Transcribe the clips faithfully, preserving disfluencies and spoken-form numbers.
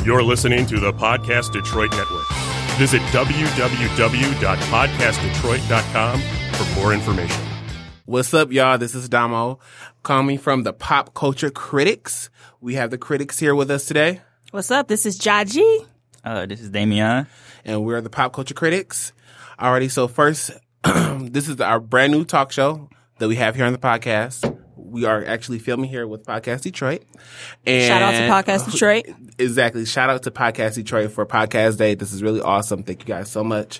You're listening to the Podcast Detroit Network. Visit w w w dot podcast detroit dot com for more information. What's up, y'all? This is Damo, coming from the Pop Culture Critics. We have the critics here with us today. What's up? This is Jaji. Uh, this is Damian. And we're the Pop Culture Critics. Alrighty, so first, this is our brand new talk show that we have here on the podcast. We are actually filming here with Podcast Detroit. And shout out to Podcast Detroit. Exactly. Shout out to Podcast Detroit for Podcast Day. This is really awesome. Thank you guys so much.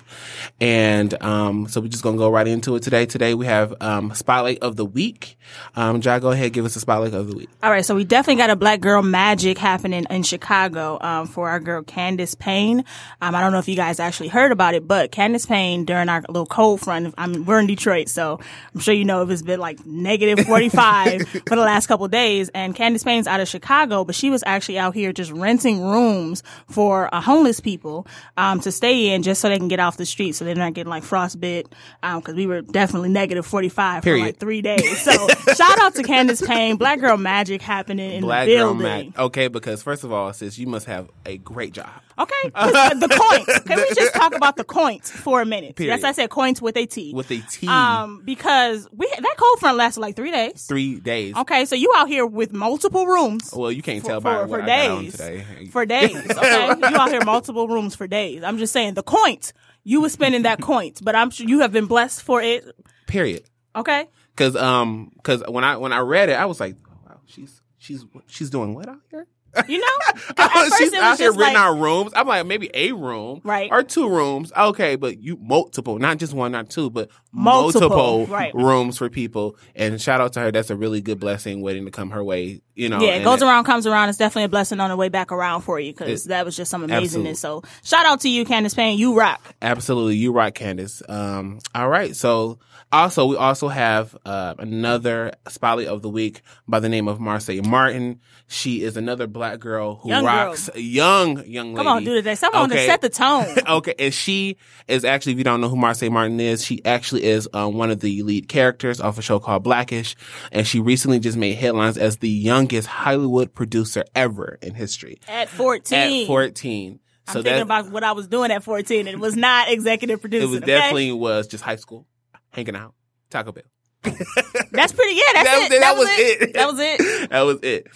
And um so we're just going to go right into it today. Today we have um Spotlight of the Week. Um Jai, go ahead, give us a Spotlight of the Week. All right, so we definitely got a Black Girl Magic happening in Chicago um for our girl Candace Payne. Um I don't know if you guys actually heard about it, but Candace Payne, during our little cold front, I mean, we're in Detroit, so I'm sure you know if it's been like negative forty-five for the last couple of days, and Candace Payne's out of Chicago, but she was actually out here just renting rooms for uh, homeless people um to stay in, just so they can get off the street, so they're not getting like frostbite, um because we were definitely negative forty-five Period. for like three days. So shout out to Candace Payne. Black Girl Magic happening in Black the Girl building. Magic. Okay, because first of all, sis, you must have a great job. Okay, the coins. Can we just talk about the coins for a minute? Period. Yes, I said coins with a T. With a T. Um, because we that cold front lasted like three days. Three days. Okay, so you out here with multiple rooms. Well, you can't for, tell by for, what for I days. got on today. For days, okay? You out here multiple rooms for days. I'm just saying, the coins, you were spending that coins, but I'm sure you have been blessed for it. Period. Okay? Because um, because when I when I read it, I was like, oh, wow, she's she's she's doing what out here? You know? I was, first she's it was out here just renting like- out rooms. I'm like, maybe a room, Right. or two rooms. Okay, but you multiple, not just one, not two, but Multiple, multiple, right. rooms for people. And shout out to her. That's a really good blessing waiting to come her way. You know, Yeah, it and goes it- around, comes around. It's definitely a blessing on the way back around for you, because It- that was just some absolutely. amazingness. So shout out to you, Candace Payne. You rock. Absolutely, you right, Candace. Um, all right, so also we also have uh, another Spotlight of the Week by the name of Marseille Martin. She is another Black girl who Young girl. rocks a young young lady. Come on, do today. Someone to Okay. set the tone. Okay, and she is actually, if you don't know who Marseille Martin is, she actually is um, one of the lead characters of a show called Blackish, and she recently just made headlines as the youngest Hollywood producer ever in history. At fourteen. At fourteen. I'm So thinking that about what I was doing at fourteen. It was not executive it producing. was okay? definitely was just high school, hanging out, Taco Bell. That's pretty, yeah, that's That it. was it. That was it. That was it. That was it.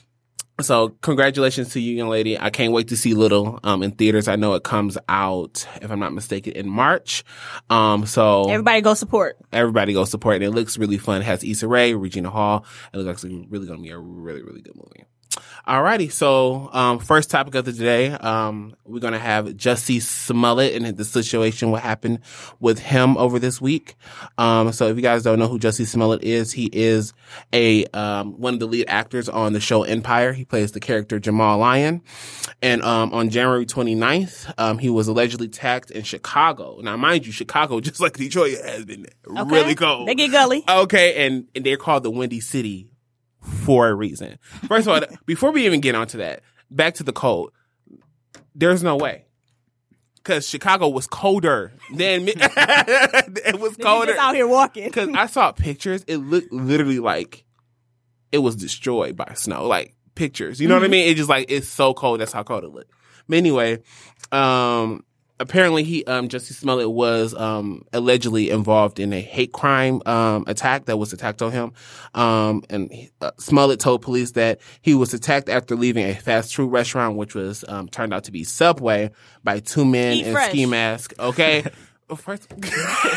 So congratulations to you, young lady. I can't wait to see Little um in theaters. I know it comes out, if I'm not mistaken, in March. Um so Everybody go support. everybody go support it. It looks really fun. It has Issa Rae, Regina Hall. It looks like it's really gonna be a really, really good movie. Alrighty, so um first topic of the day, um we're gonna have Jussie Smollett and the situation what happened with him over this week. Um so if you guys don't know who Jussie Smollett is, he is a um one of the lead actors on the show Empire. He plays the character Jamal Lyon. And um on January twenty-ninth, um he was allegedly attacked in Chicago. Now mind you, Chicago, just like Detroit, has been Okay? really cold. They get gully. Okay, and, and they're called the Windy City for a reason. First of all, before we even get onto that, back to the cold. There's no way. Because Chicago was colder than... it was Niggas colder. just out here walking. Because I saw pictures. It looked literally like it was destroyed by snow. Like, pictures. You know what I mean? It just like, it's so cold. That's how cold it looked. But anyway, um... apparently, he um Jussie Smollett was um allegedly involved in a hate crime um attack that was attacked on him. Um and uh, Smollett told police that he was attacked after leaving a fast food restaurant, which was um turned out to be Subway, by two men Eat in fresh. ski masks. Okay. First, talking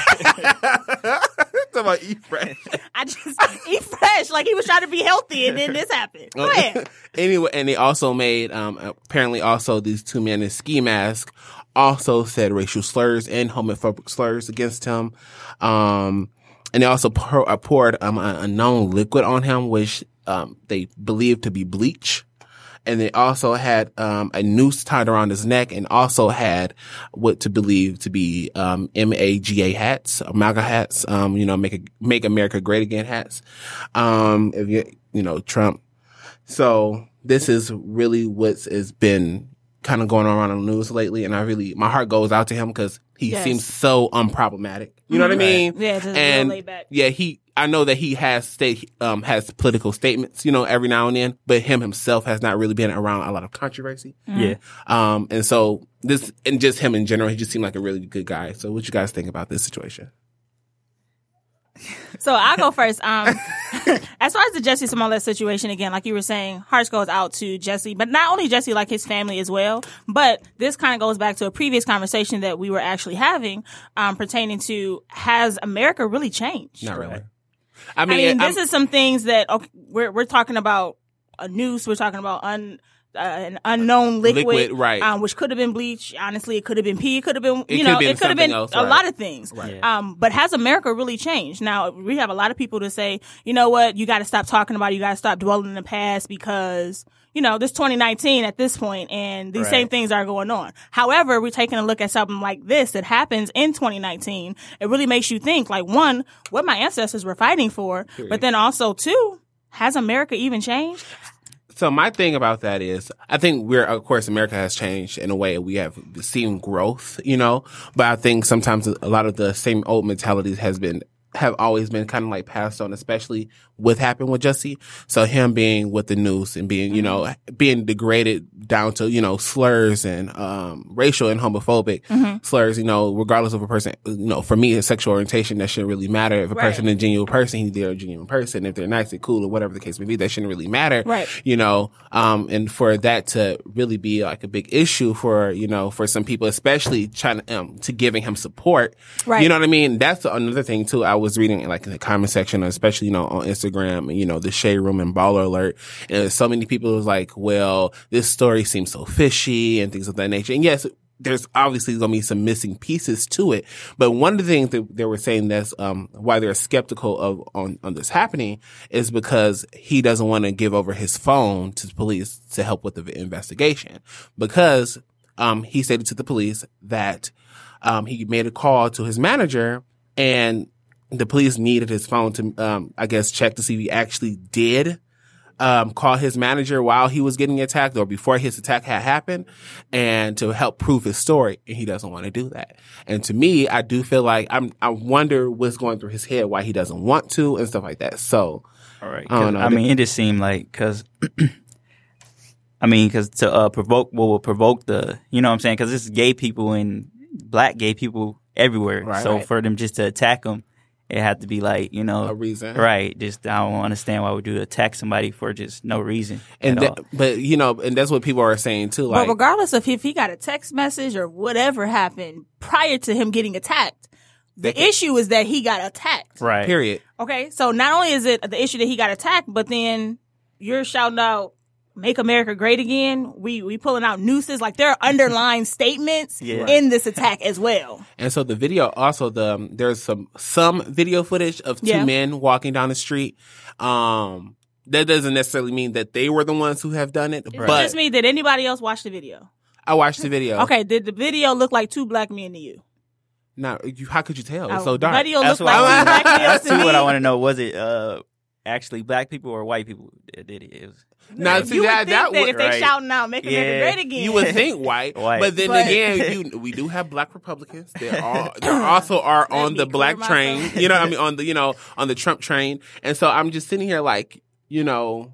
about eat fresh. I just eat fresh, like he was trying to be healthy, and then this happened. Go ahead. Anyway, and they also made um apparently also these two men in ski masks also said racial slurs and homophobic slurs against him. Um, and they also pour, uh, poured um, a, a known liquid on him, which um, they believed to be bleach. And they also had um, a noose tied around his neck, and also had what to believe to be um, M A G A hats, MAGA hats, um, you know, make a, make America great again hats. Um, if you, you know, Trump. So this is really what's has been kind of going on around the news lately, and I really, my heart goes out to him because he Yes. seems so unproblematic. You know what I mean? Yeah, just real and laid back. yeah, he, I know that he has state, um, has political statements, you know, every now and then, but him himself has not really been around a lot of controversy. Mm-hmm. Yeah. Um, and so this, and just him in general, he just seemed like a really good guy. So what you guys think about this situation? So I'll go first. Um, as far as the Jussie Smollett situation, again, like you were saying, hearts goes out to Jussie, but not only Jussie, like his family as well. But this kind of goes back to a previous conversation that we were actually having, um, pertaining to, has America really changed? Not really. I mean, I mean this I'm, is some things that, okay, we're, we're talking about a noose, we're talking about un, Uh, an unknown liquid, liquid right. um, which could have been bleach. Honestly, it could have been pee. It could have been, you it know, been it could have been else, a right. lot of things. Right. Um, but has America really changed? Now, we have a lot of people to say, you know what, you got to stop talking about it. You got to stop dwelling in the past because, you know, this twenty nineteen at this point and these right. same things are going on. However, we're taking a look at something like this that happens in twenty nineteen. It really makes you think, like, one, what my ancestors were fighting for, Period. But then also, two, has America even changed? So my thing about that is, I think we're, of course, America has changed in a way. We have seen growth, you know, but I think sometimes a lot of the same old mentalities has been, have always been kind of like passed on, especially what happened with Jussie. So him being with the news and being, you know, being degraded down to, you know, slurs and, um, racial and homophobic mm-hmm. slurs, you know, regardless of a person, you know, for me, his sexual orientation, that shouldn't really matter. If a right. person is a genuine person, he's they're a genuine person. If they're nice and cool or whatever the case may be, that shouldn't really matter. Right. You know, um, and for that to really be like a big issue for, you know, for some people, especially trying to, um, to giving him support. Right. You know what I mean? That's another thing too. I was reading like in the comment section, especially, you know, on Instagram, you know, the Shade Room and Baller Alert. And so many people was like, well, this story seems so fishy and things of that nature. And yes, there's obviously going to be some missing pieces to it. But one of the things that they were saying that's, um, why they're skeptical of, on, on this happening is because he doesn't want to give over his phone to the police to help with the investigation. Because, um, he stated to the police that, um, he made a call to his manager and the police needed his phone to, um, I guess, check to see if he actually did, um, call his manager while he was getting attacked or before his attack had happened and to help prove his story. And he doesn't want to do that. And to me, I do feel like I'm, I wonder what's going through his head, why he doesn't want to and stuff like that. So, all right. I don't know. I mean, it just seemed like, cause, I mean, cause to, uh, provoke, what will provoke the, you know what I'm saying? Cause this is gay people and black gay people everywhere. Right, so right. for them just to attack them, it had to be like, you know, a reason, right? Just I don't understand why we do attack somebody for just no reason. And at that, all. but you know, and that's what people are saying too. Like, but regardless of if he got a text message or whatever happened prior to him getting attacked, the can, issue is that he got attacked. Right. Period. Okay, so not only is it the issue that he got attacked, but then you're shouting out, "Make America Great Again." We we pulling out nooses. Like there are underlying statements yeah. in this attack as well. And so the video also the um, there's some some video footage of two yeah. men walking down the street. Um, that doesn't necessarily mean that they were the ones who have done it. It But just me. Did anybody else watch the video? I watched the video. Okay, did the video look like two black men to you? Now, you, how could you tell? It's Oh, so dark. The video That's looked like what two I- black men That's to too me. what I want to know. Was it uh actually black people or white people that did it? It was. Now, see you would that think that that would if they right. shouting out "Make America Yeah. Great Again," you would think white, White. but then But- again, you we do have black Republicans. There are there also are on me the clear black my train. throat. You know, what I mean, on the you know on the Trump train. And so I'm just sitting here like, you know.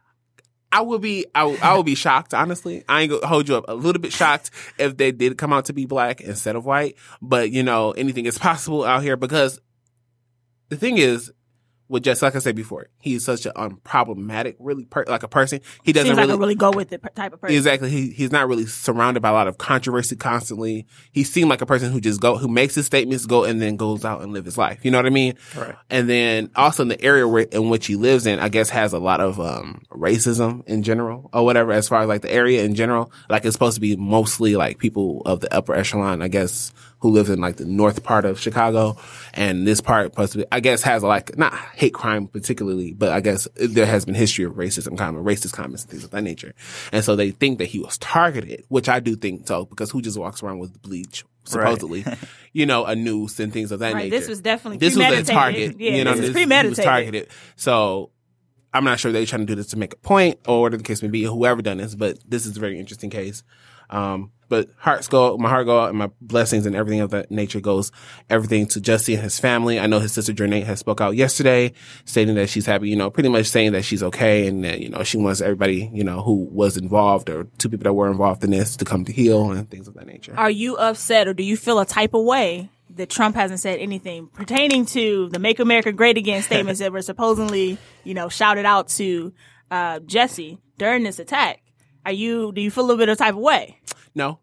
I would be, I, would- I would be shocked, honestly. I ain't gonna hold you up. A little bit shocked if they did come out to be black instead of white. But, you know, anything is possible out here because the thing is, with just like I said before, he's such an unproblematic, really, per, like a person. He doesn't Seems really, like a really go with it type of person. exactly. He, he's not really surrounded by a lot of controversy constantly. He seemed like a person who just go, who makes his statements, go, and then goes out and live his life. You know what I mean? Right. And then also in the area where, in which he lives in, I guess has a lot of, um, racism in general or whatever, as far as like the area in general. Like it's supposed to be mostly like people of the upper echelon, I guess, who lives in like the north part of Chicago. And this part, possibly, I guess, has like, not hate crime particularly, but I guess there has been history of racism, comment, racist comments and things of that nature. And so they think that he was targeted, which I do think so, because who just walks around with bleach, supposedly, Right. you know, a noose and things of that Right, nature. this was definitely this was a premeditated. target. Yeah, you know, this is this, premeditated. He was targeted. So I'm not sure they're trying to do this to make a point or whatever the case may be, whoever done this, but this is a very interesting case. Um, but hearts go, my heart go out and my blessings and everything of that nature goes, everything to Jussie and his family. I know his sister Jernate has spoke out yesterday stating that she's happy, you know, pretty much saying that she's okay and that, you know, she wants everybody, you know, who was involved or two people that were involved in this to come to heal and things of that nature. Are you upset or do you feel a type of way that Trump hasn't said anything pertaining to the Make America Great Again statements that were supposedly, you know, shouted out to, uh, Jussie during this attack? Are you, do you feel a little bit of type of way? No.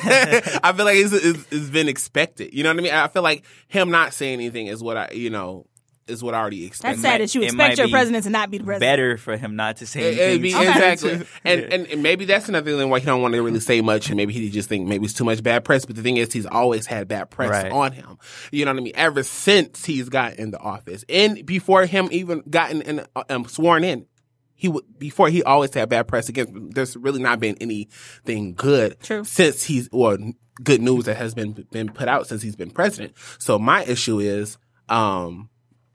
I feel like it's, it's, it's been expected. You know what I mean? I feel like him not saying anything is what I, you know, is what I already expect. That's sad that you It expect might your be president to not be the president. Better for him not to say It- anything. it'd be- Okay. Exactly. and, and and maybe that's another reason why he don't want to really say much and maybe he just think maybe it's too much bad press. But the thing is, he's always had bad press Right. on him. You know what I mean? Ever since he's gotten in the office. And before him even gotten in, um, sworn in. He would before he always had bad press against him. There's really not been anything good True. since he's or good news that has been been put out since he's been president. So my issue is, um,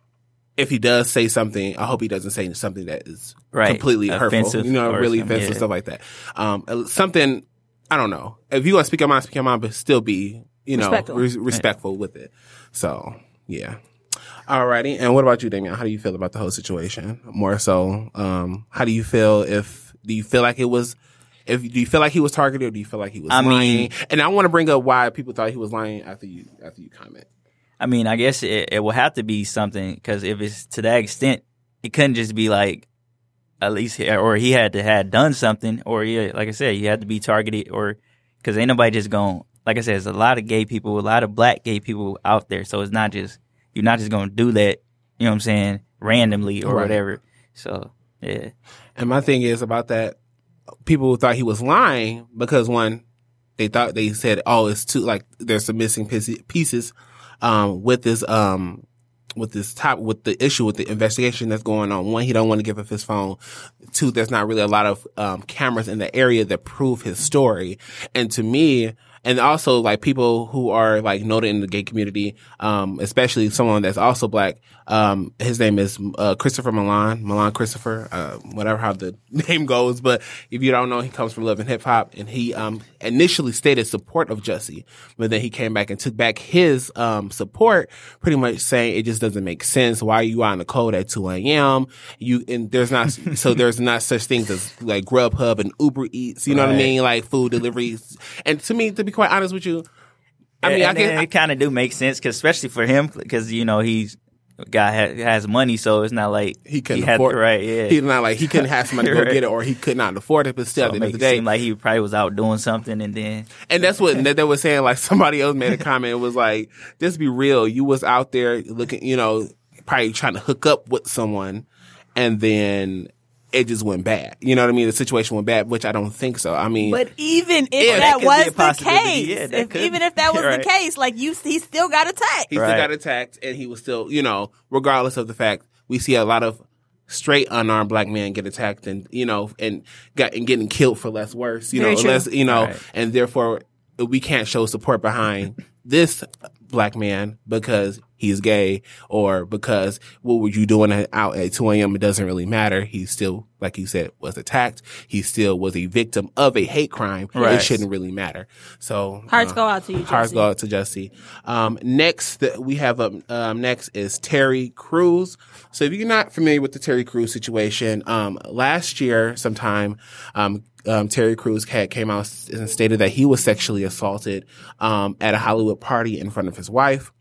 if he does say something, I hope he doesn't say something that is Right. completely hurtful, Offensive you know, or really something, offensive yeah. stuff like that. Um, something I don't know. If you want to speak your mind, speak your mind, but still be, you know, Respectful. res- respectful with it. So yeah. Alrighty. And what about you, Damian? How do you feel about the whole situation? More so, um, how do you feel if, do you feel like it was, if, do you feel like he was targeted or do you feel like he was I lying? mean- and I want to bring up why people thought he was lying after you, after you comment. I mean, I guess it, it will have to be something because if it's to that extent, it couldn't just be like, at least, he, or he had to had done something, or yeah, like I said, he had to be targeted, or because ain't nobody just going. Like I said, there's a lot of gay people, a lot of black gay people out there, so it's not just you're not just gonna do that. You know what I'm saying? Randomly or Right. whatever. So yeah, And my thing is about that, people thought he was lying because one, they thought they said, oh, it's too, like, there's some missing piece- pieces, um, with this, um, with this top, with the issue with the investigation that's going on. One, he don't want to give up his phone. Two, there's not really a lot of, um, cameras in the area that prove his story. And to me, and also like people who are like noted in the gay community, um, especially someone that's also black. Um, his name is, uh, Christopher Milan, Milan Christopher, uh, whatever how the name goes. But if you don't know, he comes from Love and Hip Hop and he, um, initially stated support of Jussie, but then he came back and took back his, um, support, pretty much saying it just doesn't make sense. Why are you out in the cold at two a.m.? You, and there's not, so there's not such things as like Grubhub and Uber Eats, you know what I Right. mean? Like food deliveries. And to me, to be quite honest with you, I mean, and, I and can, it kind of do make sense, cause especially for him, because you know he's a guy ha- has money, so it's not like he couldn't had, afford right. Yeah, He's not like he couldn't have somebody go Right. get it or he could not afford it, but still so at the it end of makes the it day. seem like he probably was out doing something, and then And that's what they, they were saying. Like somebody else made a comment. It was like, just be real. You was out there looking, you know, probably trying to hook up with someone and then it just went bad. You know what I mean? The situation went bad, which I don't think so. I mean, But even if Yeah, that that could be was a the possibility. case, Yeah, that if, could even be. if that was Right. the case, like you, he still got attacked. he still Right. got attacked and he was still, you know, regardless of the fact we see a lot of straight unarmed black men get attacked and, you know, and got, and getting killed for less worse, you Very know, true. less, you know, Right. and therefore we can't show support behind this black man because he's gay or because what were you doing out at two a.m. It doesn't really matter. He still, like you said, was attacked. He still was a victim of a hate crime. It Right. shouldn't really matter. So Hearts uh, go out to you, Hearts Jussie. go out to Jussie. Um, next that we have up, um, next is Terry Crews. So if you're not familiar with the Terry Crews situation, um, last year sometime, um, um, Terry Crews had came out and stated that he was sexually assaulted, um, at a Hollywood party in front of his wife.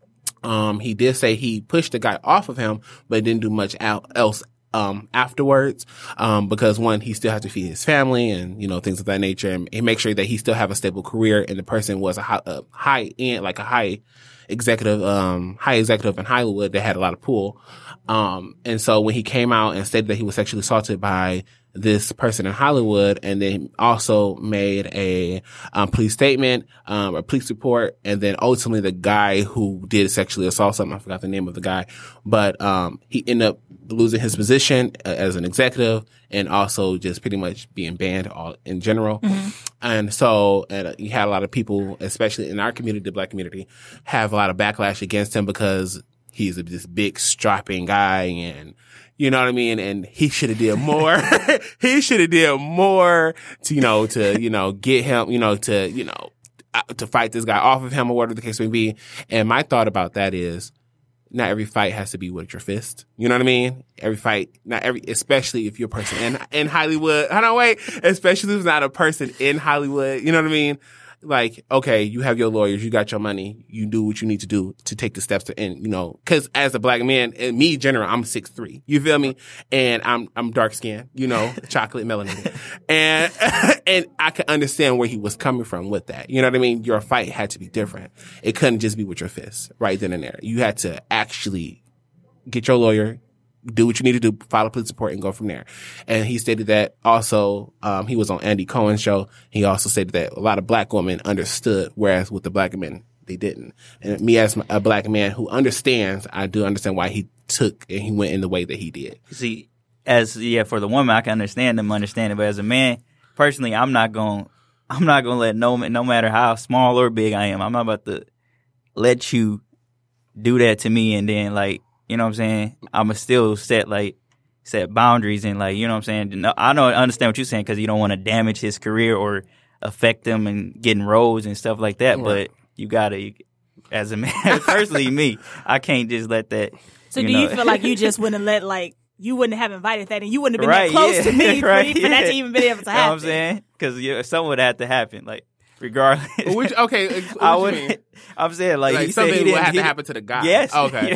Um, he did say he pushed the guy off of him, but didn't do much out, else, um, afterwards. Um, because one, he still has to feed his family and, you know, things of that nature and he make sure that he still have a stable career. And the person was a high, a high end, like a high executive, um, high executive in Hollywood that had a lot of pull. Um, and so when he came out and stated that he was sexually assaulted by this person in Hollywood and then also made a um, police statement, um, a police report, and then ultimately the guy who did sexually assault someone, I forgot the name of the guy, but um, he ended up losing his position uh, as an executive and also just pretty much being banned all in general. Mm-hmm. And so and, uh, you had a lot of people, especially in our community, the black community, have a lot of backlash against him because he's a, this big strapping guy and You know what I mean? And he should have did more. He should have did more to, you know, to, you know, get him, you know, to, you know, uh, to fight this guy off of him or whatever the case may be. And my thought about that is, not every fight has to be with your fist. You know what I mean? Every fight, not every, especially if you're a person in, in Hollywood. I don't wait, especially if it's not a person in Hollywood. You know what I mean? Like, okay, you have your lawyers, you got your money, you do what you need to do to take the steps to end, you know, cause as a black man, and me in general, I'm six three. You feel me? And I'm, I'm dark skinned, you know, chocolate melanated. And, and I can understand where he was coming from with that. You know what I mean? Your fight had to be different. It couldn't just be with your fists right then and there. You had to actually get your lawyer, do what you need to do, file a police report, and go from there. And he stated that also, um, he was on Andy Cohen's show. He also stated that a lot of black women understood, whereas with the black men, they didn't. And me as a black man who understands, I do understand why he took and he went in the way that he did. See, as, yeah, for the woman, I can understand them understanding, but as a man, personally, I'm not going, I'm not going to let no, no matter how small or big I am, I'm not about to let you do that to me and then, like, you know what I'm saying? I'ma still set like set boundaries and like, you know what I'm saying? I don't understand what you're saying because you don't want to damage his career or affect him and getting roles and stuff like that. Right. But you gotta, you, as a man, personally me, I can't just let that. So you do know. you feel like you just wouldn't let like you wouldn't have invited that and you wouldn't have been right, that close yeah. to me right, for, for yeah. that to even be able to happen? You know what I'm saying? Because yeah, something would have to happen. Like. Regardless, Which, okay, what I you would. mean? I'm saying like, Like he something said he would have he to happen to the guy. Yes. Okay.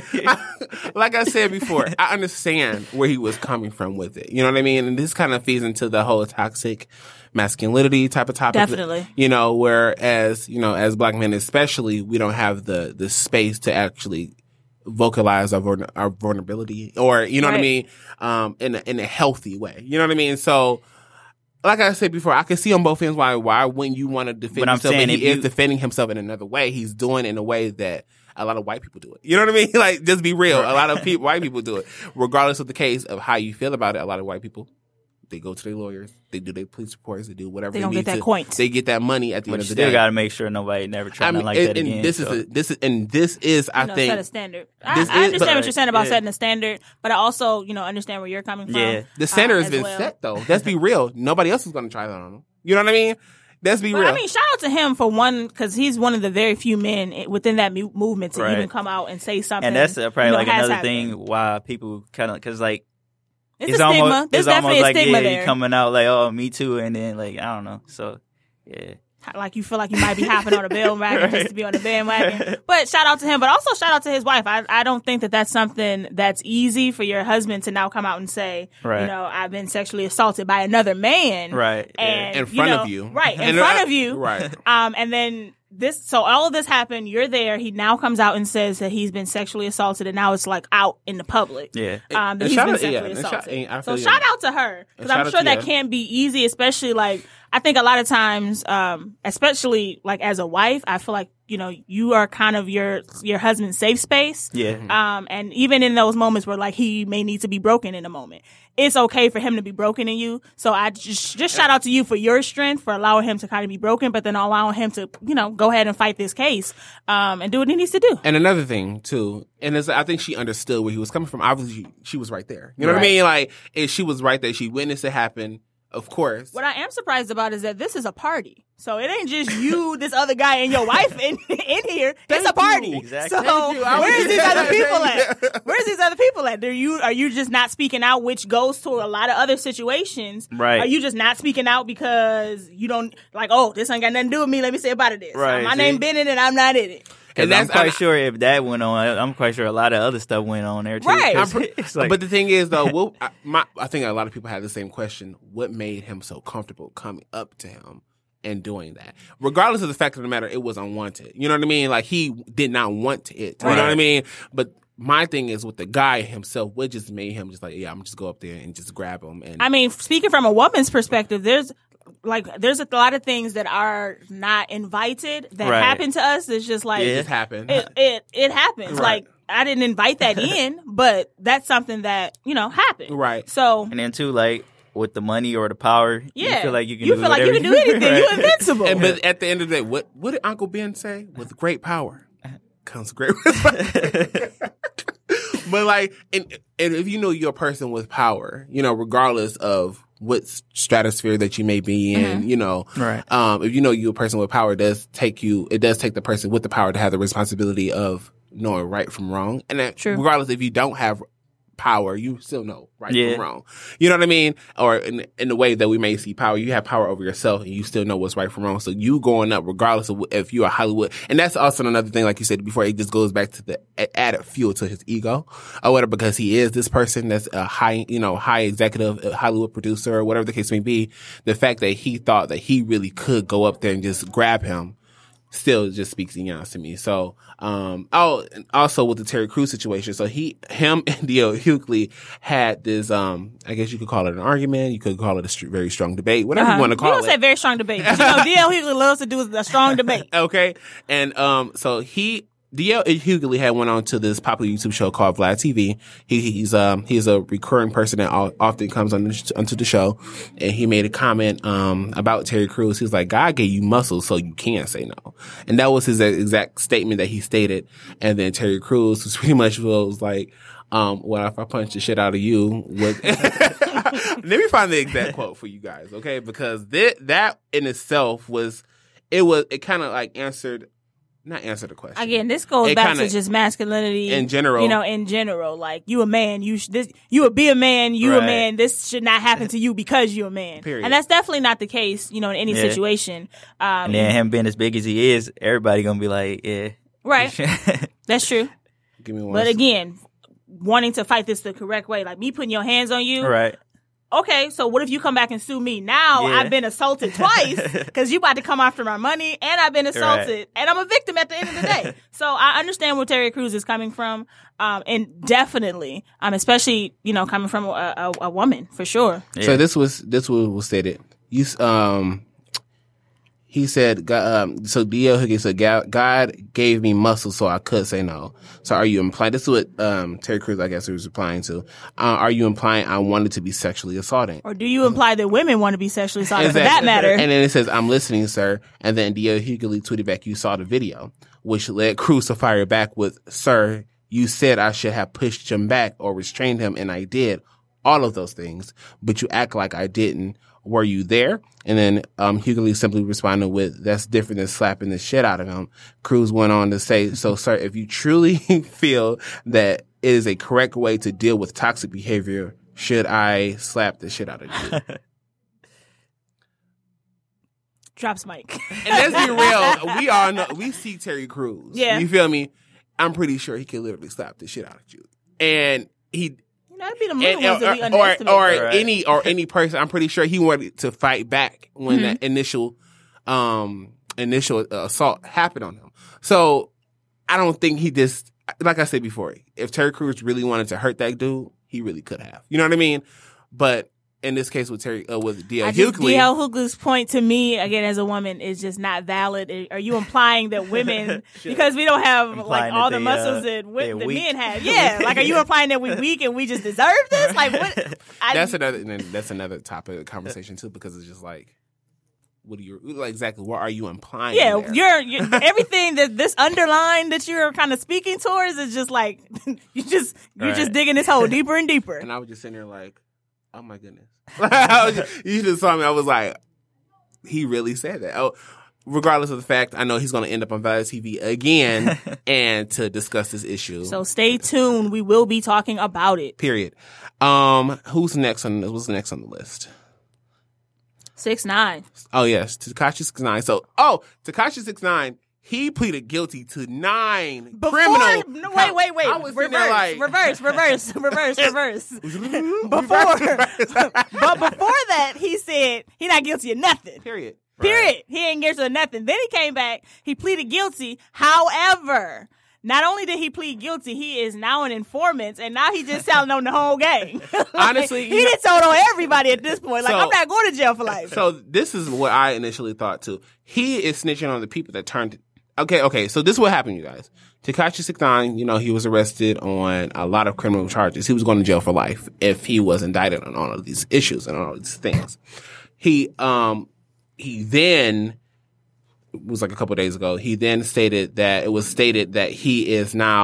Like I said before, I understand where he was coming from with it. You know what I mean? And this kind of feeds into the whole toxic masculinity type of topic. Definitely. You know, whereas, you know, as black men especially, we don't have the, the space to actually vocalize our, vulner- our vulnerability or, you know right. what I mean? Um, in a, in a healthy way. You know what I mean? So, like I said before, I can see on both ends why why when you want to defend but I'm yourself, saying and he if is you, defending himself in another way, he's doing it in a way that a lot of white people do it. You know what I mean? Like, just be real. A lot of people, white people do it. Regardless of the case of how you feel about it, a lot of white people, they go to their lawyers, they do their police reports, they do whatever They they, don't need get that to. coin. They get that money at the but end you of the still day. got to make sure nobody never try I mean, nothing like and, that and again. this so. is a, this is and this is I you know, think set a standard. I, this I is- understand what you're saying about yeah. setting a standard, but I also, you know, understand where you're coming from. Yeah. the standard uh, has as been well. set though. Let's be real. Nobody else is going to try that on them. You know what I mean? Let's be But real. I mean, shout out to him for one, because he's one of the very few men i- within that mu- movement to Right. even come out and say something. And that's uh, probably you know, like has another happened. thing why people kind of, because like, It's, it's a stigma. almost, There's it's definitely almost like, a stigma yeah, there. you coming out like, oh, me too. And then like, I don't know. So, yeah. Like you feel like you might be hopping on a bandwagon just to be on the bandwagon. But shout out to him, but also shout out to his wife. I I don't think that that's something that's easy for your husband to now come out and say, Right. you know, I've been sexually assaulted by another man. Right. yeah. And, in you front know, of you. Right, in And, front uh, of you. Right. Um, and then this, so all of this happened, you're there, he now comes out and says that he's been sexually assaulted and now it's like out in the public. Yeah. Um, that And he's shout been out- yeah, sexually and shout- assaulted. and I So feel shout you. out to her. Because And shout I'm out sure to that you. can't be easy, especially like, I think a lot of times, um, especially like as a wife, I feel like, you know, you are kind of your, your husband's safe space. Yeah. Um, and even in those moments where like he may need to be broken in a moment, it's okay for him to be broken in you. So I just, just shout out to you for your strength for allowing him to kind of be broken, but then allowing him to, you know, go ahead and fight this case, um, and do what he needs to do. And another thing too, and it's, I think she understood where he was coming from. Obviously, she, she was right there. You know what I Right. mean? Like, and she was right there. She witnessed it happen. Of course. What I am surprised about is that this is a party. So it ain't just you, this other guy, and your wife in in here. Thank It's a party. you. Exactly. So Thank you. I where was- is these other people Thank you. at? Where's these other people at? Are you are you just not speaking out, which goes to a lot of other situations? Right. Are you just not speaking out because you don't like? Oh, this ain't got nothing to do with me. Let me say about this. Right, My see? name been in it. I'm not in it. Because And I'm that's- quite I- sure if that went on, I'm quite sure a lot of other stuff went on there too. Right. 'Cause I'm pre- it's like, but the thing is, though, what, I, my, I think a lot of people have the same question. What made him so comfortable coming up to him and doing that? Regardless of the fact of the matter, it was unwanted. You know what I mean? Like, he did not want it. You know what I Right. mean? But my thing is with the guy himself, what just made him just like, yeah, I'm just go up there and just grab him. And I mean, speaking from a woman's perspective, there's like there's a lot of things that are not invited that Right. happen to us. It's just like it just happened. it it, it happens. Right. Like I didn't invite that in, but that's something that you know happened. Right. So and then too, like with the money or the power, yeah, you feel like you can. you do feel like you whatever can do anything. You're Right. invincible. And, but at the end of the day, what, what did Uncle Ben say? With great power comes great responsibility. But like, and, and if you know you're a person with power, you know, regardless of what stratosphere that you may be in, Mm-hmm. you know, Right. um, if you know you're a person with power, it does take you, it does take the person with the power to have the responsibility of knowing right from wrong. And that, True. regardless if you don't have power, you still know right Yeah. from wrong. You know what I mean? Or in, in the way that we may see power, you have power over yourself and you still know what's right from wrong. So you going up regardless of if you're a Hollywood. And that's also another thing, like you said before, it just goes back to the a- added fuel to his ego or whatever, because he is this person that's a high, you know, high executive a Hollywood producer or whatever the case may be. The fact that he thought that he really could go up there and just grab him still just speaks eons to me. So, um, oh, and also with the Terry Crews situation. So he, him and D L Hughley had this, um, I guess you could call it an argument. You could call it a st- very strong debate, whatever Uh-huh. you want to We call don't it. say very strong debate. But, you know, D L Hughley loves to do a strong debate. Okay. And, um, so he, D L Hughley had went on to this popular YouTube show called Vlad T V. He, he's, um, he's a recurring person that al- often comes on the, onto the show. And he made a comment, um, about Terry Crews. He was like, God gave you muscles so you can say no. And that was his exact statement that he stated. And then Terry Crews was pretty much was like, um, well, if I punch the shit out of you, what, let me find the exact quote for you guys. Okay. Because that, that in itself was, it was, it kind of like answered, not answer the question. Again, this goes It back kinda- to just masculinity in general. You know, in general, like you a man, you sh- this you would be a man, you a Right. man. This should not happen to you because you a man. Period. And that's definitely not the case, you know, in any Yeah. situation. Um, And then him being as big as he is, everybody gonna be like, yeah. right, that's true. Give me one. But again, wanting to fight this the correct way, like me putting your hands on you. Right. Okay, so what if you come back and sue me? Now Yeah. I've been assaulted twice because you about to come after my money, and I've been assaulted, Right. and I'm a victim at the end of the day. So I understand where Terry Crews is coming from, um, and definitely, um, especially you know coming from a, a, a woman for sure. Yeah. So this was this was, was stated. You s- um, he said, God, um, so D L Hughley said, God, God gave me muscles so I could say no. So are you implying? This is what um Terry Crews, I guess, he was replying to. Uh, are you implying I wanted to be sexually assaulted? Or do you imply that women want to be sexually assaulted for that Exactly. matter? And then it says, I'm listening, sir. And then D L Hughley tweeted back, you saw the video, which led Crews to fire back with, sir, you said I should have pushed him back or restrained him, and I did all of those things, but you act like I didn't. Were you there? And then um, Hughley simply responded with, that's different than slapping the shit out of him. Crews went on to say, so, sir, if you truly feel that it is a correct way to deal with toxic behavior, should I slap the shit out of you? Drops mic. And let's be real, we all know, we see Terry Crews. Yeah. You feel me? I'm pretty sure he could literally slap the shit out of you. And he, You know, it'd be the little and, ones that we or, or, underestimate. or Right. any, or any person, I'm pretty sure he wanted to fight back when Mm-hmm. that initial, um, initial assault happened on him. So I don't think he just, like I said before, if Terry Crews really wanted to hurt that dude, he really could have. You know what I mean? But in this case with Terry, uh, with D L I just, Hughley, D L Hughley's point to me, again, as a woman, is just not valid. Are you implying that women, because we don't have like Implying all that the they, uh, muscles that, wi- they're that weak. men have? Yeah. Like, are you implying that we're weak and we just deserve this? Like, what? I, that's another, and then that's another topic of conversation too, because it's just like, what do you, like, exactly, what are you implying? yeah, there? you're, you're everything that this underline that you're kind of speaking towards is just like, you just, you're Right. just digging this hole deeper and deeper. And I was just sitting there like, oh my goodness. I was just, you just saw me. I was like, he really said that. Oh, regardless of the fact, I know he's going to end up on Valley T V again and to discuss this issue. So stay tuned. We will be talking about it. Period. Um, who's next on what's next on the list? Six nine. Oh yes, Tekashi six nine. So, oh, Tekashi six nine. He pleaded guilty to nine Before, criminal. no, wait, wait, wait. I was sitting reverse, there like, reverse, reverse, reverse, reverse. Before, Reverse. but before that, he said he not guilty of nothing. Period. Period. He ain't guilty of nothing. Then he came back. He pleaded guilty. However, not only did he plead guilty, he is now an informant, and now he just telling on the whole gang. Like, Honestly, he you know- done told on everybody at this point. Like, So- I'm not going to jail for life. So this is what I initially thought too. He is snitching on the people that turned. Okay, okay. So this is what happened, you guys. Tekashi six nine, you know, he was arrested on a lot of criminal charges. He was going to jail for life if he was indicted on all of these issues and all of these things. He, um, he then, it was like a couple of days ago, he then stated that, it was stated that he is now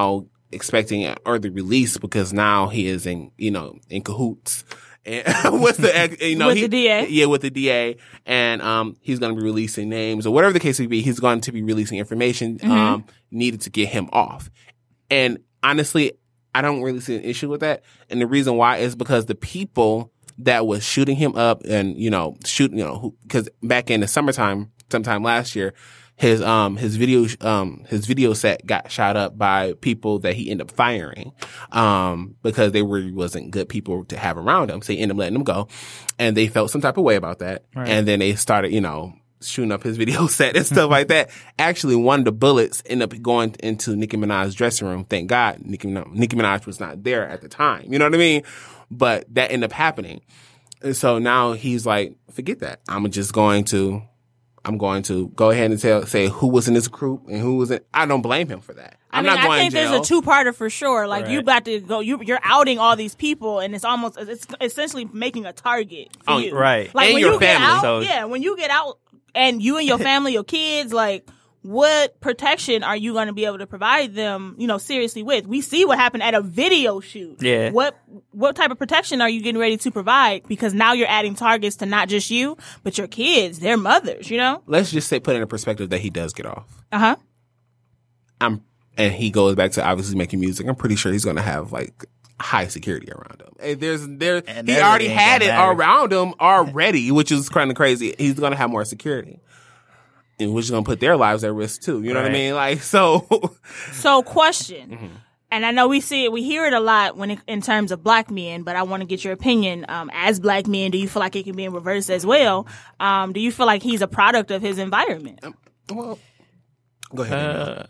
expecting an early release because now he is in, you know, in cahoots. And what's the, you know, with he, the D A? Yeah, with the D A. And, um, he's going to be releasing names or whatever the case may be. He's going to be releasing information, Mm-hmm. um, needed to get him off. And honestly, I don't really see an issue with that. And the reason why is because the people that was shooting him up and, you know, shooting, you know, because back in the summertime, sometime last year, his, um, his video, um, his video set got shot up by people that he ended up firing, um, because they really wasn't good people to have around him. So he ended up letting them go. And they felt some type of way about that. Right. And then they started, you know, shooting up his video set and stuff like that. Actually, one of the bullets ended up going into Nicki Minaj's dressing room. Thank God Nicki Minaj, Nicki Minaj was not there at the time. You know what I mean? But that ended up happening. And so now he's like, forget that. I'm just going to, I'm going to go ahead and tell, say who was in this group and who was in. I don't blame him for that. I'm I mean, not going I think to jail. there's a two-parter for sure. Like Right. you got to go, you, you're outing all these people, and it's almost, it's essentially making a target for Oh, you. right. Like And when your you get family. out, So- yeah, when you get out, and you and your family, your kids, like, what protection are you going to be able to provide them, you know, seriously with? We see what happened at a video shoot. Yeah. What what type of protection are you getting ready to provide? Because now you're adding targets to not just you, but your kids, their mothers, you know? Let's just say, put in a perspective that he does get off. Uh-huh. I'm, and he goes back to obviously making music. I'm pretty sure he's going to have like high security around him. And there's, there, And he that already really ain't had it gonna matter. around him already, which is kind of crazy. He's going to have more security. And which is going to put their lives at risk too. You know what I Right. mean? Like, so. So, question, Mm-hmm. and I know we see it, we hear it a lot when it, in terms of black men, but I want to get your opinion. Um, as black men, do you feel like it can be in reverse as well? Um, do you feel like he's a product of his environment? Well, go ahead. Uh,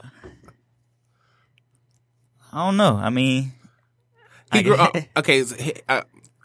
I don't know. I mean, he I- grew up. Okay. So he, uh,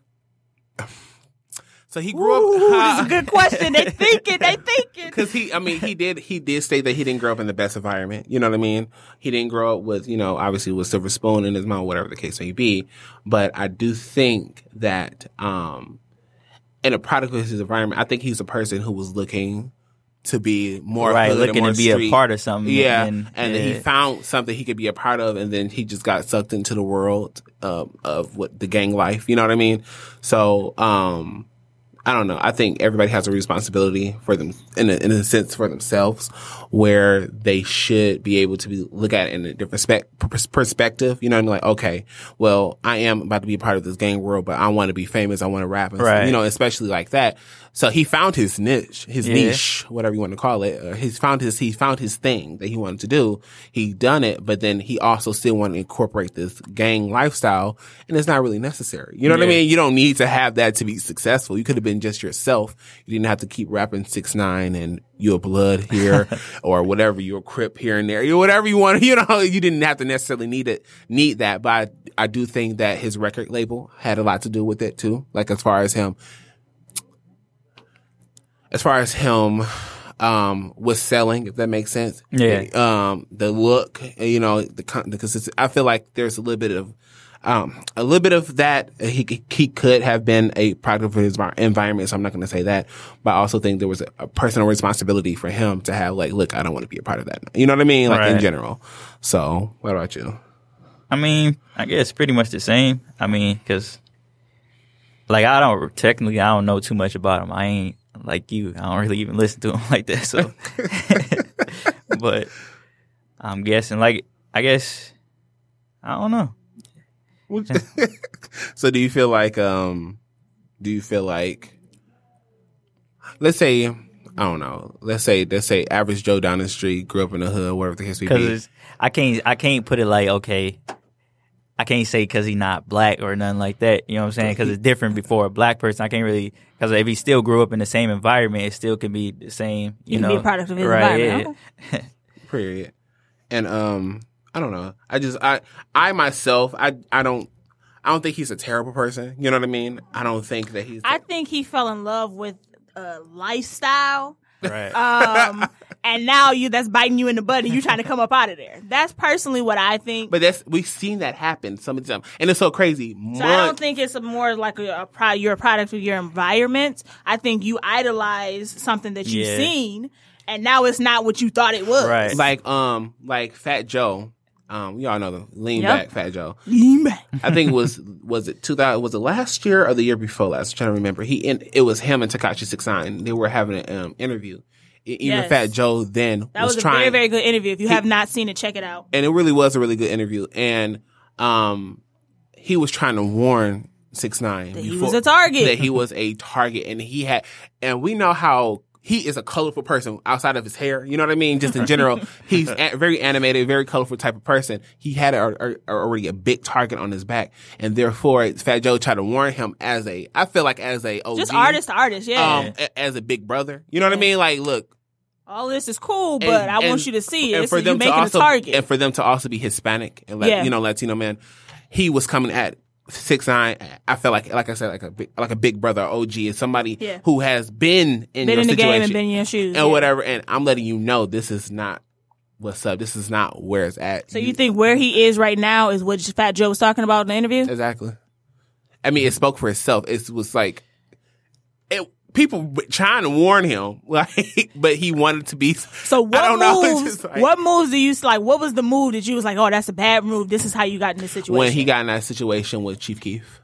so he grew Ooh, up. this is a good question. They thinking, they thinking. Because he, I mean, he did, he did state that he didn't grow up in the best environment. You know what I mean? He didn't grow up with, you know, obviously with silver spoon in his mouth, whatever the case may be. But I do think that, um, in a product of his environment, I think he's a person who was looking to be more right, hood looking and more to be street. a part of something. Yeah, and, and then he found something he could be a part of, and then he just got sucked into the world uh, of what the gang life. You know what I mean? So, um, I don't know. I think everybody has a responsibility for them, in a, in a sense, for themselves, where they should be able to be look at it in a different spec, pers- perspective. You know what I mean? Like, okay, well, I am about to be a part of this gang world, but I want to be famous. I want to rap, and Right. you know, especially like that. So he found his niche, his Yeah. niche, whatever you want to call it. Uh, he's found his, he found his thing that he wanted to do. He done it, but then he also still wanted to incorporate this gang lifestyle, and it's not really necessary. You know what I Yeah. mean? You don't need to have that to be successful. You could have been just yourself. You didn't have to keep rapping six nine and you're blood here or whatever, you're a Crip here and there, you whatever you want. You know, you didn't have to necessarily need it, need that. But I, I do think that his record label had a lot to do with it too. Like as far as him. As far as him, um, was selling, if that makes sense. Yeah. Um, the look, you know, the, con- the consist- I feel like there's a little bit of, um, a little bit of that. He, he could have been a product of his environment. So I'm not going to say that, but I also think there was a, a personal responsibility for him to have like, look, I don't want to be a part of that. You know what I mean? Like in Right. general. So what about you? I mean, I guess pretty much the same. I mean, because like I don't technically I don't know too much about him. I ain't like you. I don't really even listen to him like that. So, but I'm guessing like I guess I don't know. So do you feel like, um, do you feel like, let's say, I don't know, let's say, let's say average Joe down the street grew up in the hood, whatever the case may be. Because I can't I can't put it like okay. I can't say because he's not black or nothing like that. You know what I'm saying? Because it's different before a black person. I can't really because if he still grew up in the same environment, it still can be the same. You He can know, be a product of his right, environment. yeah. Period. And, um, I don't know. I just, I, I myself, I, I don't, I don't think he's a terrible person. You know what I mean? I don't think that he's, I think he fell in love with a lifestyle. Right. Um, and now you that's biting you in the butt and you trying to come up out of there. That's personally what I think. but that's, we've seen that happen some of the time. And it's so crazy. So Month, I don't think it's a more like a, a pro, you're a product of your environment. I think you idolize something that you've Yeah. seen, and now it's not what you thought it was. Right. like, um, like Fat Joe. Um, you all know the lean Yep. back Fat Joe. Lean back. I think it was was it two thousand? Was it last year or the year before last? I'm trying to remember. He in, it was him and Tekashi six nine. They were having an um, interview. E- Even Yes. Fat Joe then That was, was a trying, very, very good interview. If you He- have not seen it, check it out. and it really was a really good interview. And um, he was trying to warn six nine That he was a target. That he was a target, and he had, and we know how. He is a colorful person outside of his hair. You know what I mean? Just in general, he's a very animated, very colorful type of person. He had a, a, already a big target on his back, and therefore Fat Joe tried to warn him as a, I feel like as a O G, Just artist to artist, yeah. um, a- as a big brother. You know what I mean? Like, look, All this is cool, but and- I want and- you to see it. and This for is, them you to making also, a target. and for them to also be Hispanic and Lat- Yeah. you know Latino man, he was coming at six nine. I felt like, like I said, like a big, like a big brother, O G, and somebody Yeah. who has been in been your in the situation game and been in your shoes. and yeah. whatever. And I'm letting you know this is not what's up. This is not where it's at. So you think where he is right now is what Fat Joe was talking about in the interview? exactly? I mean, it spoke for itself. It was like it. People were trying to warn him, like, but he wanted to be. So what I don't know. It's moves? just like- what moves do you like? What was the move that you was like, oh, that's a bad move. This is how you got in this situation. when he got in that situation with Chief Keef.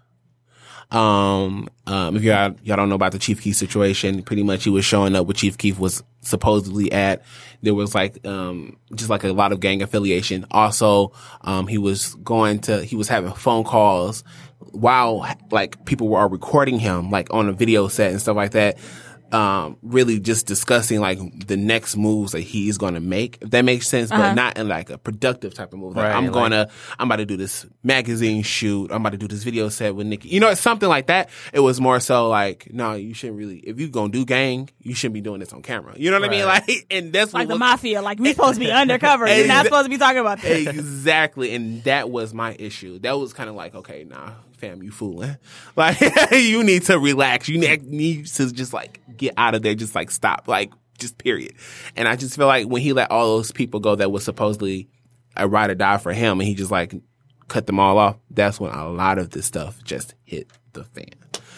Um, um, if y'all, y'all don't know about the Chief Keef situation, pretty much he was showing up where Chief Keef was supposedly at. There was like, um, just like a lot of gang affiliation. Also, um, he was going to, he was having phone calls while like people were recording him, like on a video set and stuff like that. Um, really just discussing like the next moves that he's going to make, if that makes sense, but Uh-huh. not in like a productive type of move. Like, Right, I'm like- going to, I'm about to do this magazine shoot. I'm about to do this video set with Nicki. You know, it's something like that. It was more so like, no, you shouldn't really, if you're going to do gang, you shouldn't be doing this on camera. You know what I mean? Right. Like, and that's like what the was- mafia, like we supposed to be undercover. You're not Exa- supposed to be talking about this. Exactly. And that was my issue. That was kind of like, okay, nah, fam, you fooling. Like, you need to relax. You need, need to just like get out of there. Just like stop. Like, just period. And I just feel like when he let all those people go that was supposedly a ride or die for him and he just like cut them all off, that's when a lot of this stuff just hit the fan.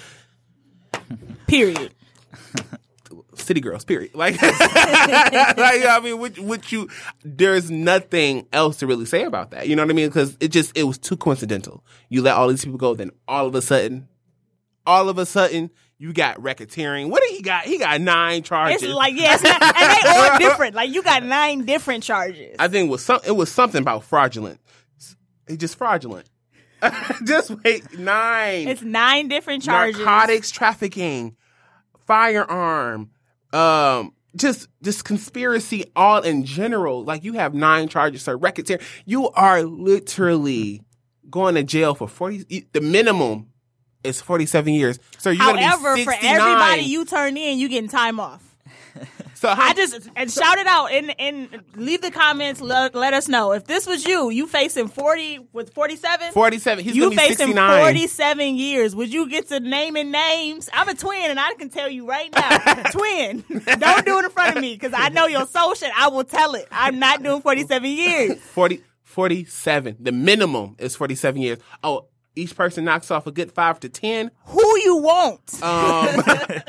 Period. City girls, period. Like, like I mean, what, what you, there's nothing else to really say about that. You know what I mean? Because it just, it was too coincidental. You let all these people go, then all of a sudden, all of a sudden, you got racketeering. What did he got? He got nine charges. It's like, yeah, it's not, and they all different. Like, you got nine different charges. I think it was some, it was something about fraudulent. It's just fraudulent. Just wait, nine. It's nine different charges. Narcotics trafficking, firearm, um, just just conspiracy all in general. Like you have nine charges, sir. Racketeer. You are literally going to jail for forty. The minimum is forty-seven years. So you're gonna However, be for sixty-nine. everybody you turn in, you getting time off. So how, I just and shout it out and and leave the comments. Let, let us know if this was you. You facing forty with forty seven. forty-seven. He's You gonna be facing sixty-nine. forty seven years. Would you get to naming names? I'm a twin, and I can tell you right now, twin. Don't do it in front of me because I know your social. I will tell it. I'm not doing forty seven years. forty, forty-seven. The minimum is forty-seven years. Oh, each person knocks off a good five to ten. Who you want? Um,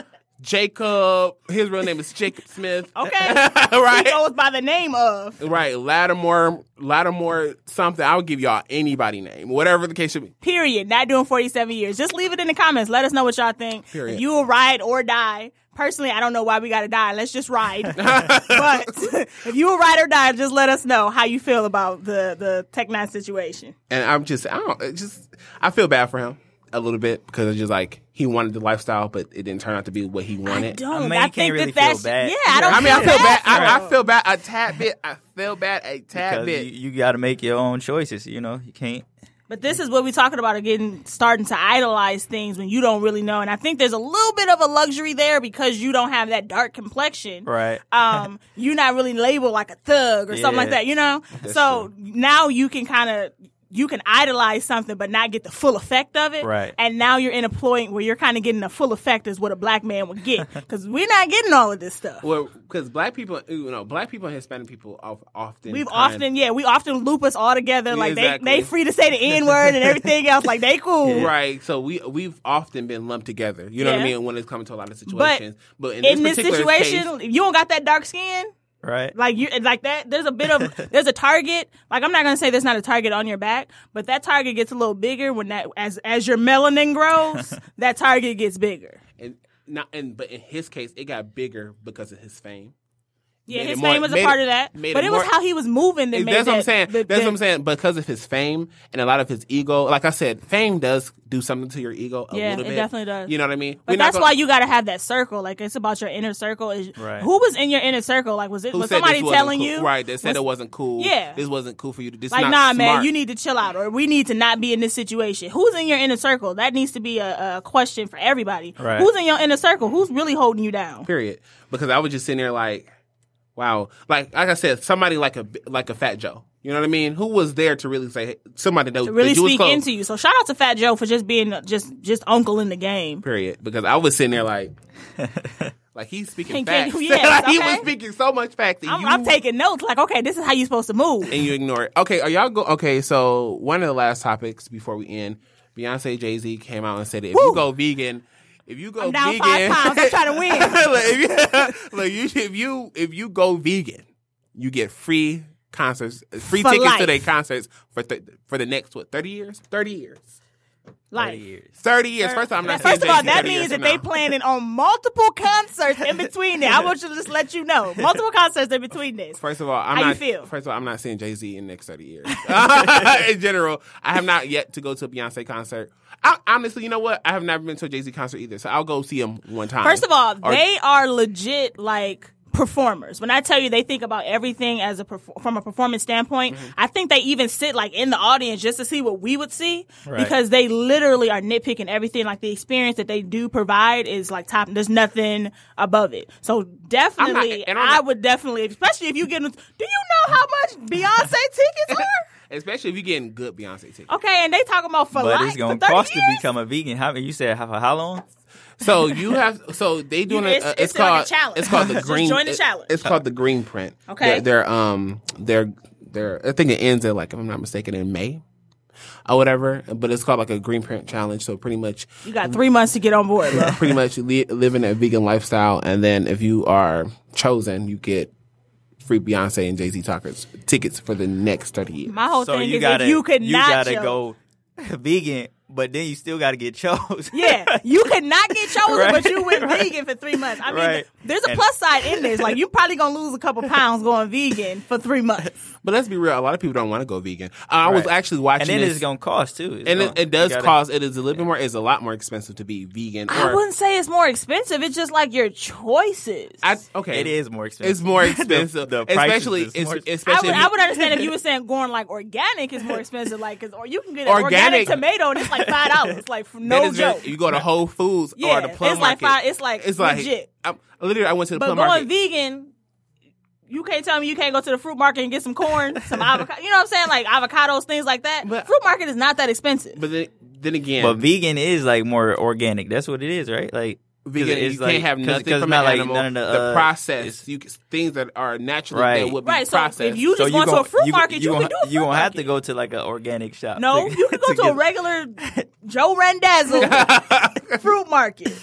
Jacob, his real name is Jacob Smith. Okay, He right? goes by the name of. Right. Lattimore, Lattimore something. I'll give y'all anybody name, whatever the case should be. Period. Not doing forty-seven years. Just leave it in the comments. Let us know what y'all think. Period. If you will ride or die. Personally, I don't know why we got to die. Let's just ride. But if you will ride or die, just let us know how you feel about the, the Tech Nine situation. And I'm just, I don't, it just, I feel bad for him a little bit because it's just like he wanted the lifestyle, but it didn't turn out to be what he I wanted. don't. I mean, I you can't think really that that's, feel bad. yeah, I don't I mean, I feel bad. for I, I him. feel bad a tad bit. I feel bad a tad Because bit. you, you got to make your own choices. You know, you can't. But this is what we're talking about, again, starting to idolize things when you don't really know. And I think there's a little bit of a luxury there because you don't have that dark complexion. Right. Um, you're not really labeled like a thug or something like Yeah. that, you know? So now you can kind of, you can idolize something but not get the full effect of it. Right. And now you're in a point where you're kind of getting the full effect as what a black man would get. Because we're not getting all of this stuff. Well, because black people, you know, black people and Hispanic people of- often. We've kind- often, yeah, we often loop us all together. Like Exactly. they, they free to say the N word and everything else. Like they cool. Right, so we we've often been lumped together. You know what I Yeah. mean when it's coming to a lot of situations. But, in, In this, this particular situation, case, you don't got that dark skin. Right. Like you, like that. There's a bit of there's a target. Like I'm not gonna say there's not a target on your back, but that target gets a little bigger when that as as your melanin grows. That target gets bigger. And not, and but in his case, it got bigger because of his fame. Yeah, Made his it more- fame was a made part it- of that, made but it it was more- how he was moving that made That's that. what I'm saying. the- That's the- what I'm saying. Because of his fame and a lot of his ego. Like I said, fame does do something to your ego a Yeah, little it bit. definitely does. You know what I mean? But We're not that's gonna- why you got to have that circle. Like it's about your inner circle. Is Right. Who was in your inner circle? Like was it Who was said somebody this wasn't telling cool? you? Right, that said was- it wasn't cool. Yeah. This wasn't cool for you to this Like, not nah, smart. man, you need to chill out, or we need to not be in this situation. Who's in your inner circle? That needs to be a, a question for everybody. Right. Who's in your inner circle? Who's really holding you down? Period. Because I was just sitting there like, wow. Like like I said, somebody like a like a Fat Joe. You know what I mean? Who was there to really say, hey, somebody that, To really that you was speak close. into you. So shout out to Fat Joe for just being just just uncle in the game. Period. Because I was sitting there like, like he's speaking Can- facts. yes, Like, He okay. was speaking so much fact that I'm, you I'm taking notes. Like, okay, this is how you're supposed to move. and you ignore it. Okay, are y'all go? Okay, so one of the last topics before we end, Beyonce, Jay-Z came out and said that if Woo! you go vegan, if you go I'm down vegan, five pounds. I'm trying to win. like, if you, like, you, if you if you go vegan, you get free concerts, free For tickets to life. their concerts for th- for the next what thirty years, thirty years, Like, thirty years. thirty years. First time I'm not First of saying all, Jay-Z that thirty means years that from they now. planning on multiple concerts in between there. I want you to just let you know. Multiple concerts in between this. First of all, I'm How you not. feel? First of all, I'm not seeing Jay Z in the next thirty years. In general, I have not yet to go to a Beyonce concert. I, honestly, you know what? I have never been to a Jay Z concert either, so I'll go see him one time. First of all, Or- they are legit like performers. When I tell you they think about everything as a perf- from a performance standpoint, Mm-hmm. I think they even sit like in the audience just to see what we would see Right. because they literally are nitpicking everything. Like the experience that they do provide is like top. There's nothing above it. So definitely, and I'm I not- would definitely, especially if you get. Do you know how much Beyonce tickets are? especially if you're getting good Beyonce tickets. Okay, and they talking about for But life. it's gonna for thirty cost years? to become a vegan. How you said how, for how long? So you have, so they doing You- it. it's- Uh, it's it's like a called. challenge. It's called the Just green. join the it- challenge. It's called the green print. Okay. They're, they're um they're they're. I think it ends at like, if I'm not mistaken, in May or whatever. But it's called like a green print challenge. So pretty much, You got three months to get on board, bro. pretty much li- living a vegan lifestyle, and then if you are chosen, you get free Beyonce and Jay Z talkers tickets for the next thirty years. My whole So thing you is gotta if you could you not gotta choose- go vegan, but then you still gotta get chose. Yeah, you could not get chosen, Right. but you went Right. vegan for three months. I mean, Right. there's a And- plus side in this. Like, you probably gonna lose a couple pounds going vegan for three months. But let's be real, a lot of people don't want to go vegan. Uh, I was Right. actually watching and then this, it's gonna cost too. It's and gonna- it, it does you gotta- cost. It is a little bit more. It's a lot more expensive to be vegan. I or- wouldn't say it's more expensive. It's just like your choices. I, okay, It is more expensive. It's more The- expensive, the prices especially is it's, more- I especially would, if you- I would understand if you were saying going like organic is more expensive, like, cause, or you can get an Organic- organic, tomato and it's like five dollars, like that no is very- joke. you go to Whole Foods Yeah, or the Plum it's like Market. five- it's like it's like legit. I'm, literally, I went to the But Plum going Market. vegan, you can't tell me you can't go to the fruit market and get some corn, some avocado. You know what I'm saying? Like avocados, things like that. But- fruit market is not that expensive. But then, then again, But vegan is like more organic. That's what it is, right? Like 'cause vegan, it's you like- can't have 'cause- nothing 'cause from not an like animal. none of the, the uh, process, it's- you can- things that are naturally Right. that would be Right, so processed. if you So just you go to gon- a fruit you, market, you, gon- can do a fruit you gonna have market. to go to like an organic shop. No, to- you can go to, get- a regular Joe Randazzo fruit market.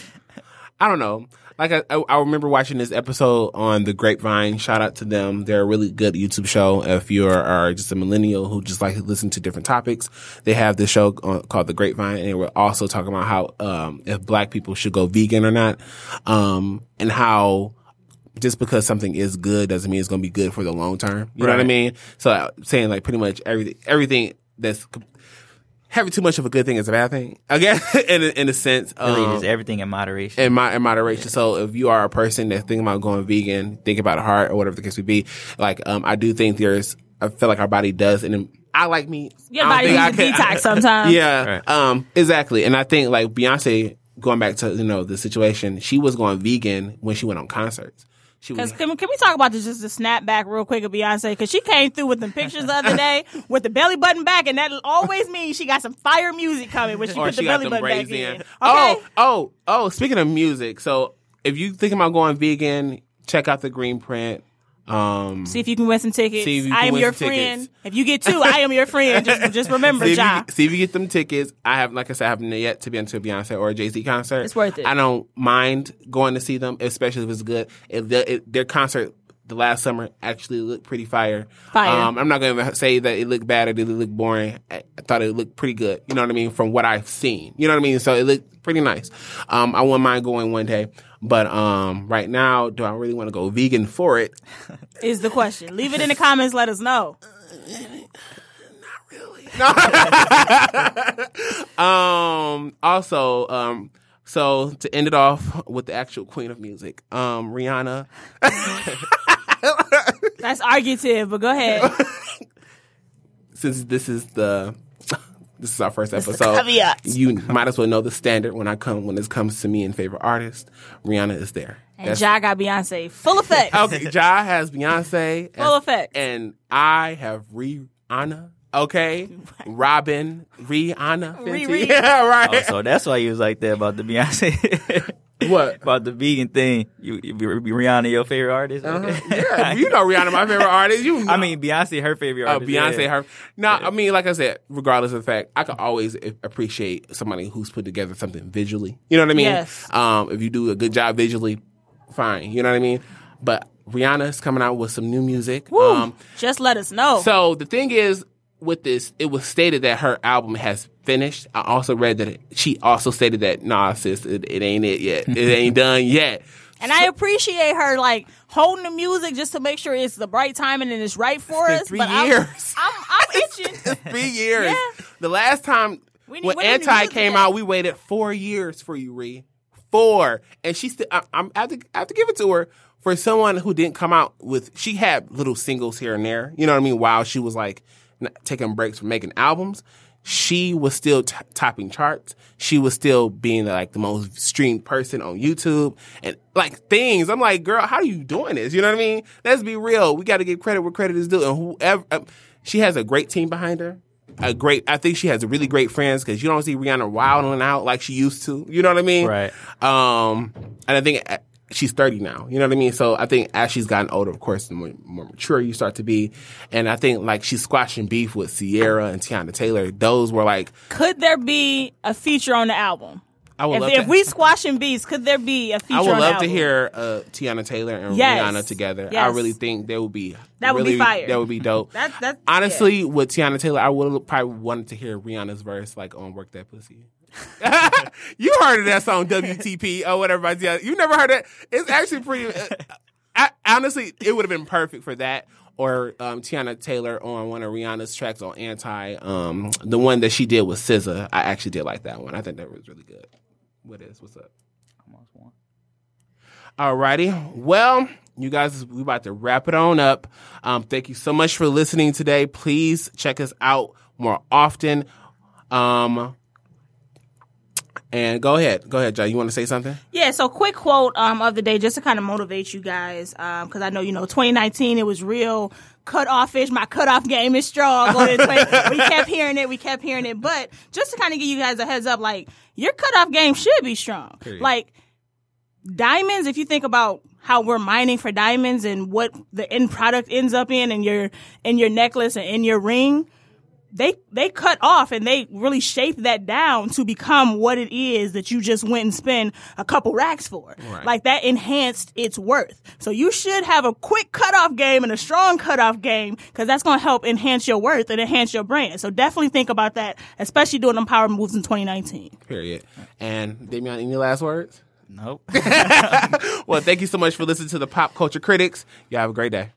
I don't know. Like I, I, I remember watching this episode on The Grapevine. Shout out to them. They're a really good YouTube show. If you are, are just a millennial who just like to listen to different topics, they have this show on, called The Grapevine, and they were also talking about how um, if black people should go vegan or not, um, and how just because something is good doesn't mean it's going to be good for the long term. You know what I Right. mean? So uh, saying like pretty much everything, everything that's having too much of a good thing is a bad thing. I guess in a, in a sense. Really, Um, just everything in moderation. in, my, in moderation. So if you are a person that's thinking about going vegan, think about it hard or whatever the case may be. Like, um, I do think there's, I feel like our body does, and I like meat. Your I don't body think I needs to could- detox sometimes. Yeah, Right. um, exactly. And I think like Beyonce, going back to, you know, the situation, she was going vegan when she went on concerts. She was, Cause can, can we talk about this, just the snap back real quick of Beyonce? Because she came through with the pictures the other day with the belly button back, and that always means she got some fire music coming when she or put she the got belly them button braids back in. in. Okay? Oh, oh, oh, speaking of music, so if you thinking about going vegan, check out the Green Print. Um, See if you can win some tickets. See if you I can am win your some friend. tickets. If you get two, I am your friend. Just, just remember, see, if Ja. you, see if you get them tickets. I have, like I said, I haven't yet to be into a Beyonce or a Jay-Z concert. It's worth it. I don't mind going to see them, especially if it's good. If the, if their concert, the last summer actually looked pretty fire. Fire. Um, I'm not going to say that it looked bad or did it look boring. I, I thought it looked pretty good. You know what I mean? From what I've seen. You know what I mean? So it looked pretty nice. Um, I wouldn't mind going one day. But um, right now, do I really want to go vegan for it? Is the question. Leave it in the comments. Let us know. um, also, um, so to end it off with the actual queen of music, um, Rihanna. That's argumentative, but go ahead. Since this is the this is our first It's the episode, caveat. you might as well know the standard when I come when this comes to me and favorite artist. Rihanna is there. And Ja got Beyonce. Full effect. Okay, Ja has Beyonce. Full and, effect. And I have Rihanna. Okay, Robin, Rihanna, Fenty. Riri. Yeah, right. Oh, so that's why you was like that about the Beyonce. What? About the vegan thing. You, you Rihanna your favorite artist? Uh-huh. Yeah, you know Rihanna, my favorite artist. You know. I mean, Beyonce her favorite Uh, artist. Beyonce, yeah. her. No, I mean, like I said, regardless of the fact, I can always a- appreciate somebody who's put together something visually. You know what I mean? Yes. Um, if you do a good job visually, fine. You know what I mean? But Rihanna's coming out with some new music. Woo. Um, Just let us know. so the thing is, with this, it was stated that her album has finished. I also read that it, she also stated that, nah, sis, it, it ain't it yet. It ain't done yet. And I appreciate her like holding the music just to make sure it's the right timing and it's right for It's us. been three but I'm- years. I'm, I'm, itching. Three years. Yeah. The last time We need- when when did the Anti music came at? out, we waited four years for you, Ree. Four, and she still. I, I'm I have, to, I have to give it to her for someone who didn't come out with. She had little singles here and there. You know what I mean? While she was like n- taking breaks from making albums, she was still t- topping charts. She was still being like the most streamed person on YouTube and like things. I'm like, girl, how are you doing this? You know what I mean? Let's be real. We got to give credit where credit is due. And whoever, um, she has a great team behind her. A great, I think she has really great friends because you don't see Rihanna wilding out like she used to. You know what I mean? Right. Um, and I think uh, she's thirty now. You know what I mean? So I think as she's gotten older, of course, the more, more mature you start to be. And I think like she's squashing beef with Sierra and Tiana Taylor. Those were like, Could there be a feature on the album? I would If, love if to. we squashing beats, could there be a feature I on would the love album? to hear uh, Tiana Taylor and Yes. Rihanna together. I Yes. really think that would be That would be really, fire. That would be dope. That- that's- Honestly, with Tiana Taylor, I would have probably wanted to hear Rihanna's verse like on "Work That Pussy." You heard of that song W T P or whatever? You never heard it? It's actually pretty. Uh, I, honestly, it would have been perfect for that. Or um, Tiana Taylor on one of Rihanna's tracks on Anti, um, the one that she did with S Z A. I actually did like that one. I think that was really good. What is? What's up? Almost one. Alrighty. Well, you guys, we about to wrap it on up. Um, thank you so much for listening today. Please check us out more often. Um, and go ahead. Go ahead, Jay. You want to say something? Yeah, so quick quote um, of the day just to kind of motivate you guys because I know, you know, twenty nineteen, it was real cut-off-ish. My cut-off game is strong. Going into twenty we kept hearing it. We kept hearing it. But just to kind of give you guys a heads up, like, your cut-off game should be strong. Period. Like, diamonds, if you think about how we're mining for diamonds and what the end product ends up in in your in your necklace and in your ring, they they cut off and they really shape that down to become what it is that you just went and spent a couple racks for. Right. Like, that enhanced its worth. So you should have a quick cutoff game and a strong cutoff game because that's going to help enhance your worth and enhance your brand. So definitely think about that, especially doing them power moves in twenty nineteen. Period. And Damian, any last words? Nope. Well, thank you so much for listening to the Pop Culture Critics. You have a great day.